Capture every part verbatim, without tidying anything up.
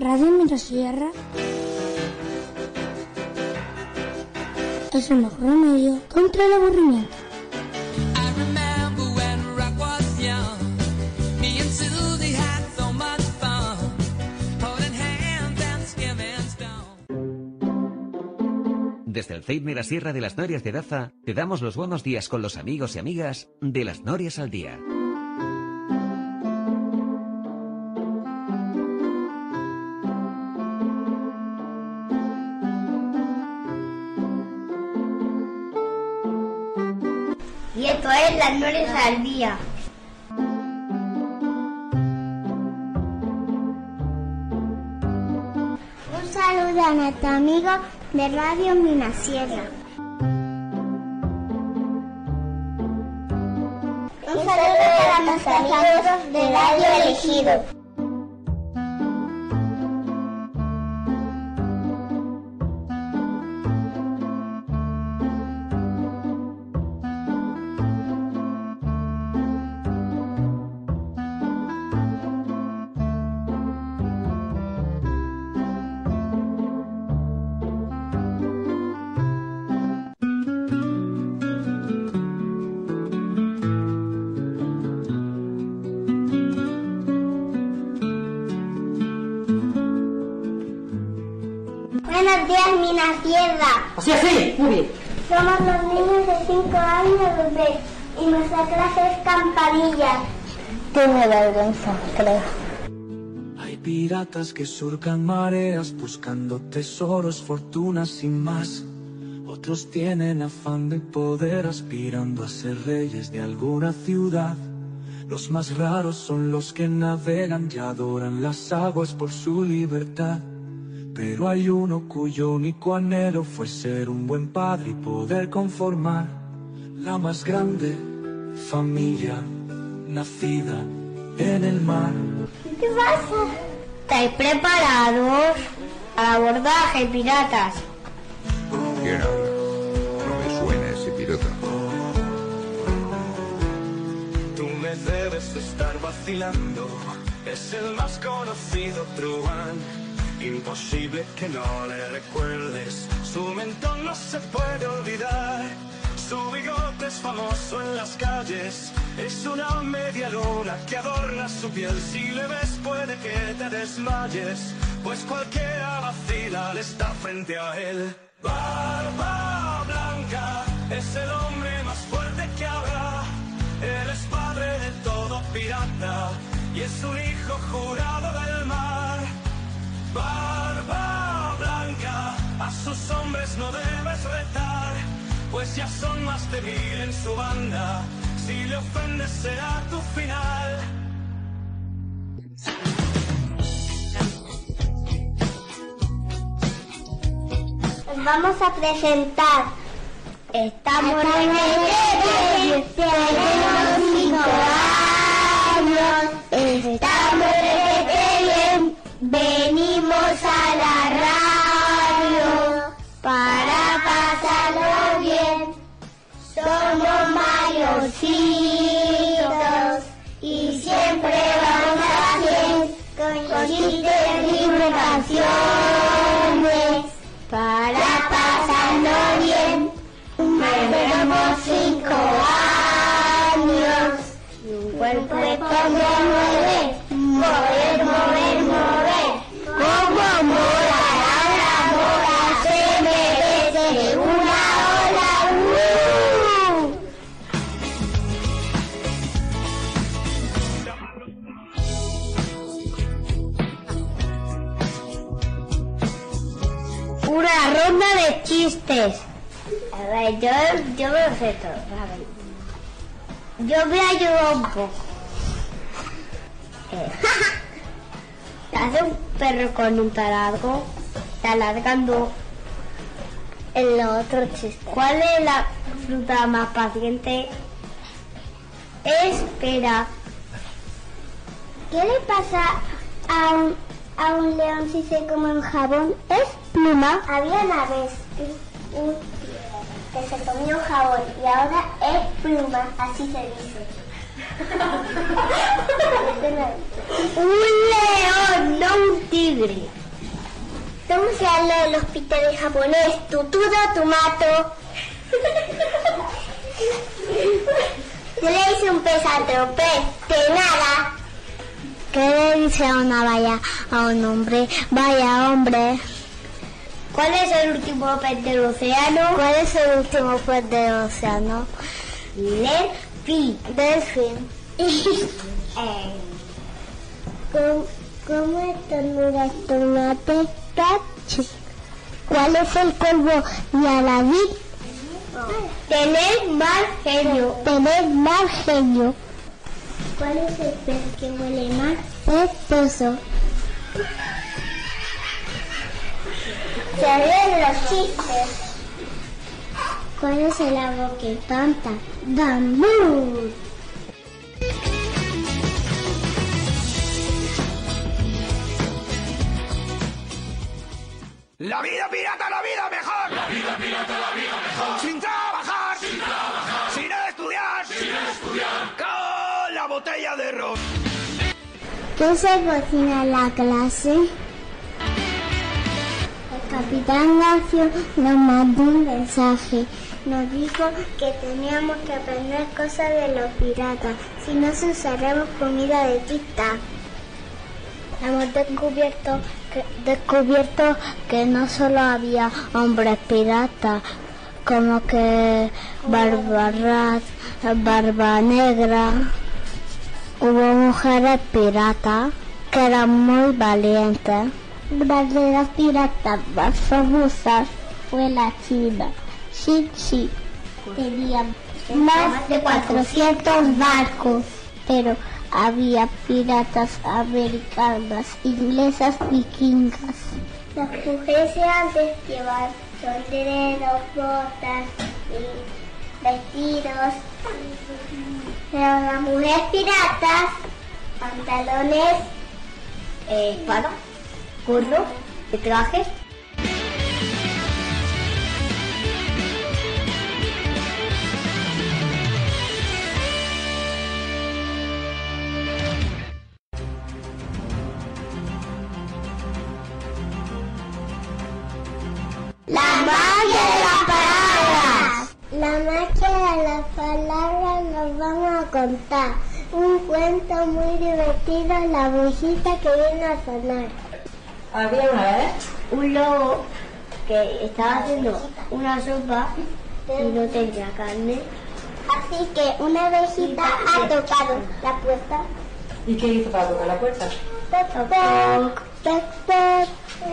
Radio Mirasierra es el mejor remedio contra el aburrimiento. Desde el C E I P Mirasierra de las Norias de Daza, te damos los buenos días con los amigos y amigas de las Norias al Día. Y esto es las Norias al Día. Un saludo a nuestro amigo de Radio Mirasierra. Un saludo para nuestros amigos de Radio Elegido. Buenos días, Mirasierra. Así, así, muy bien. Somos los niños de cinco años bebé y nuestra clase es campanilla. Tiene vergüenza, creo. Hay piratas que surcan mareas buscando tesoros, fortunas sin más. Otros tienen afán de poder aspirando a ser reyes de alguna ciudad. Los más raros son los que navegan y adoran las aguas por su libertad. Pero hay uno cuyo único anhelo fue ser un buen padre y poder conformar la más grande familia nacida en el mar. ¿Qué pasa? ¿Estáis preparados? Al abordaje, piratas. ¿Quién habla? No me suena ese pirata. Tú me debes estar vacilando. Es el más conocido truán. Imposible que no le recuerdes. Su mentón no se puede olvidar. Su bigote es famoso en las calles. Es una media luna que adorna su piel. Si le ves puede que te desmayes, pues cualquiera vacila al estar frente a él. Barba Blanca es el hombre más fuerte que habrá. Él es padre de todo pirata y es un hijo jurado del mar. Barba Blanca, a sus hombres no debes retar, pues ya son más de mil en su banda. Si le ofendes será tu final. Os vamos a presentar. Estamos en el tenemos cinco años. Estamos en el venimos a la radio para pasarlo bien. Somos mayorcitos y siempre vamos a hacer con chistes y canciones para pasarlo bien. Tenemos cinco años y un cuerpo como nueve. Mover, mover, mover. Como mola, la mola se merece una ola. ¡Uh! Una ronda de chistes. A ver, yo, yo me lo sé todo. A ver. Yo me ayudo un poco. Eh. Hace un perro con un taladro, taladrando en los otros chistes. ¿Cuál es la fruta más paciente? Espera. ¿Qué le pasa a un, a un león si se come un jabón? Es pluma. Había una vez un, un que se comió un jabón y ahora es pluma, así se dice. Un león, no un tigre. ¿Cómo se habla el hospital en japonés? Tutudo, tomato. Yo le hice un pez a otro pez, de nada. ¿Qué le dice a una valla a un hombre? Vaya hombre. ¿Cuál es el último pez del océano? ¿Cuál es el último pez del océano? Delfín. Delfín. eh. ¿Cómo, ¿Cómo estornuda el tomate? Cacho. ¿Cuál es el cuervo y Aladín? Oh. Tener mal genio. Tener mal genio. ¿Cuál es el pez que huele mal? El pozo. Se ven los chistes. ¿Cuál es el agua que canta? Bambú. La vida pirata, la vida mejor. La vida pirata, la vida mejor. Sin trabajar, sin trabajar, sin estudiar, sin estudiar, con la botella de ron. ¿Qué se cocina en la clase? El capitán Garfio nos mandó un mensaje. Nos dijo que teníamos que aprender cosas de los piratas, si no usaremos comida de tita. Hemos descubierto que, descubierto que no solo había hombres piratas, como que Barbarrat, Barba Negra. Hubo mujeres piratas que eran muy valientes. Una de las piratas más famosas fue la China. Xi tenía más de cuatrocientos barcos, pero había piratas americanas, inglesas, vikingas. Las mujeres antes llevaban sombreros, botas y vestidos, pero las mujeres piratas, pantalones, eh, espada, gorro y trajes. La magia de las palabras. La magia de las palabras nos vamos a contar. Un cuento muy divertido, la brujita que viene a sonar. Había una vez Un lobo que estaba haciendo una sopa y no tenía carne. Así que una abejita ha tocado la puerta. ¿Y qué hizo para tocar la puerta? Toc, toc, toc, toc.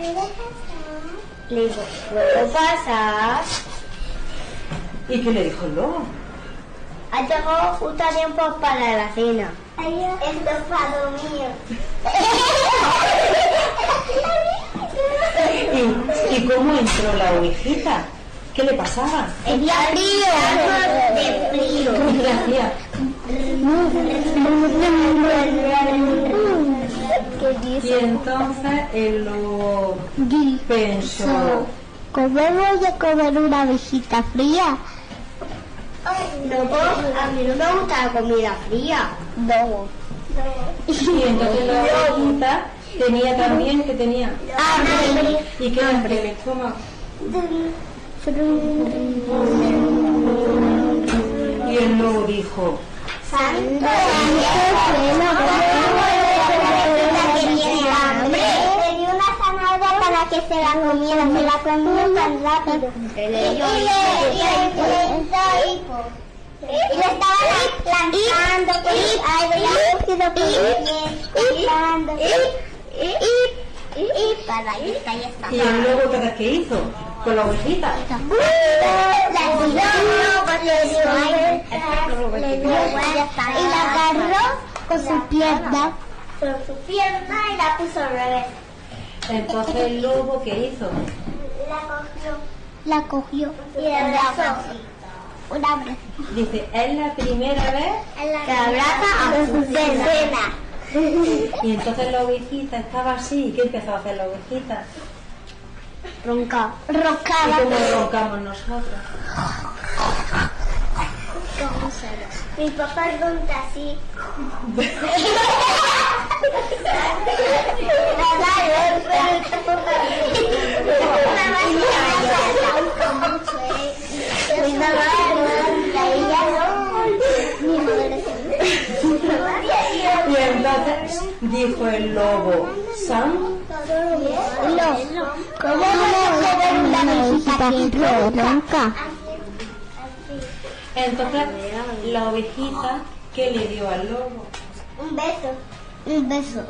Le dijo, ¿puedo pasar? ¿Y qué le dijo el lobo? Ha llegado justo a tiempo para la cena. Estofado mío. ¿Y, ¿Y cómo entró la ovejita? ¿Qué le pasaba? Tenía frío. De frío. ¿Y qué hacía? Y entonces el lobo pensó, ¿cómo voy a comer una abejita fría? No, a mí no me gusta la comida fría. No. y entonces la ovejita tenía también, que tenía Hambre. ¿Y qué hambre? El estómago. Y el lobo dijo, Santo, que tiene hambre. Le dio una zanahoria para que se la comiera, se la comió tan rápido. Y lo estaba lanzando por el aire, y para ahí está, ya está. ¿y el lobo qué qué hizo con la ovejita? La tiró, pues le dio aire, le dio vuelta y la agarró con su pierna, con su pierna y la puso al revés. Entonces el lobo ¿qué hizo? La cogió, la cogió y le abrazó. Un abrazo. Dice, es la primera vez Que abraza a su cena. y entonces la ovejita estaba así. ¿Qué empezó a hacer la ovejita? Ronca. ¿Y Roncaba. cómo roncamos nosotros? Como celos. Mi papá pregunta así. Y entonces dijo el lobo, Sam, ¿Cómo no ver una visita que ronca? entonces la ovejita, ¿qué le dio al lobo? Un beso. Un beso.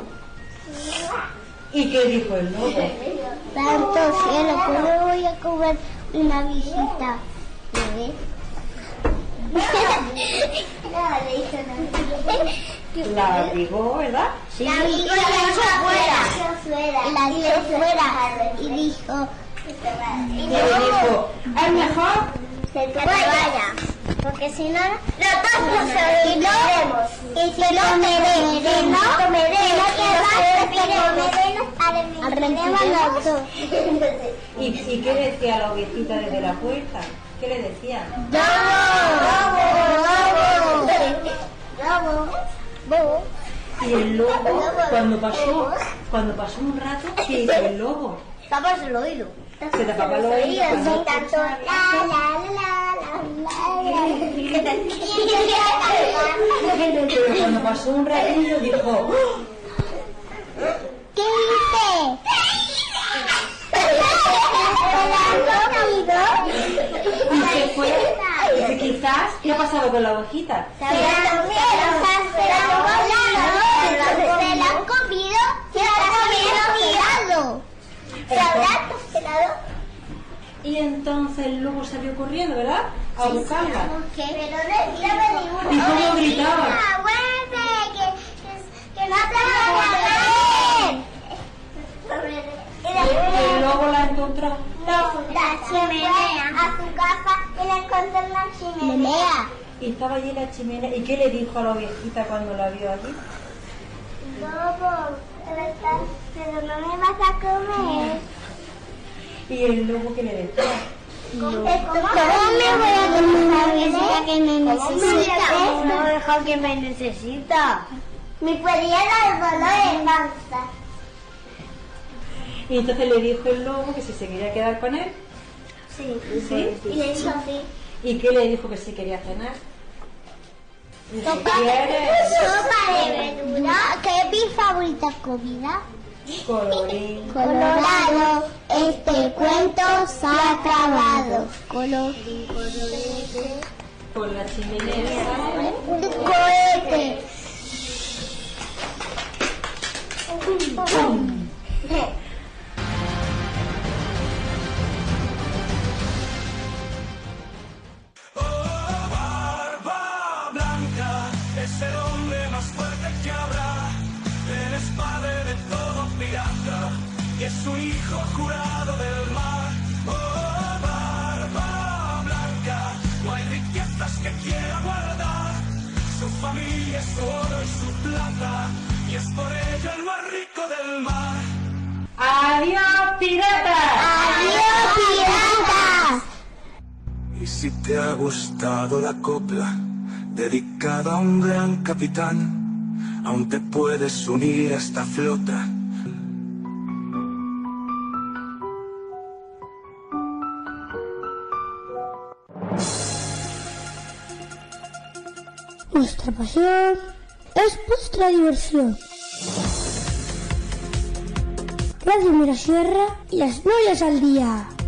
¿Y qué dijo el lobo? Tanto cielo, ¿cómo voy a comer una visita? ¿Bebé? No, le hizo nada. La abrigó, ¿verdad? Sí. La abrigó y la echó fuera. Y la echó fuera. Y dijo... Y le dijo, es mejor que te vaya. Porque si no, nosotros nos sobrevivimos. Y si no, comeré. Si no, comeré. Si no te vas, arrepentiremos los dos. ¿Y, ¿Y qué decía la ovejita desde la puerta? ¿Qué le decía? ¡Lobo! ¡Lobo! Y el lobo, cuando pasó, cuando pasó un rato, ¿qué hizo el lobo? Tapas el oído. Se tapaba el oído. Sí, tanto la la la la la la. Pero cuando pasó un ratillo dijo, ¿Qué hice? y se fue. Dice, quizás, ¿qué ha pasado con la ovejita? Se la han comido, se la han comido, se habrá pelado. Y entonces el lobo salió corriendo, ¿verdad? A buscarla. Pero no gritaba ninguno. ¿Y cómo gritaba? ¡Vuelve! ¡Que, que no te van a comer! Y el lobo la encontró. No, la chimenea. A su casa y la encontró en la chimenea. Y estaba allí la chimenea. ¿Y qué le dijo a la ovejita cuando la vio allí? Lobo, pero no me vas a comer. Y el lobo, ¿qué le decía? ¿Cómo me voy a comer una visita que me necesita? No deja que me necesita. Me podía dar dolor de panza. Y entonces le dijo el lobo que si se quería quedar con él. Sí. ¿Sí? Y le dijo así. ¿Y qué le dijo que si quería cenar? Ni Sopa de verdura. ¿Qué es mi favorita comida? Colorín Colorado, este cuento se ha acabado. Colorín colorete. con la chimenea. Cohete. Barba Blanca es el hombre más fuerte que habrá. Él es padre de todo pirata y es un hijo jurado del mar. Oh, Barba Blanca, no hay riquezas que quiera guardar. Su familia es su oro y su plata y es por ello el más rico del mar. ¡Adiós, piratas! ¡Adiós, piratas! Y si te ha gustado la copla dedicada a un gran capitán, aún te puedes unir a esta flota. Nuestra pasión es vuestra diversión. Radio Mirasierra y las novias al día.